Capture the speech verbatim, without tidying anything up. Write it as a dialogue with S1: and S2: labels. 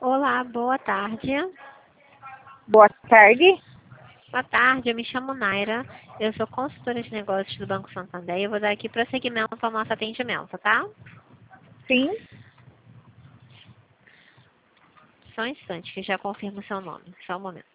S1: Olá, boa tarde.
S2: Boa tarde.
S1: Boa tarde, eu me chamo Naira. Eu sou consultora de negócios do Banco Santander e eu vou dar aqui prosseguimento ao nosso atendimento, tá?
S2: Sim.
S1: Só um instante que já confirmo o seu nome. Só um momento.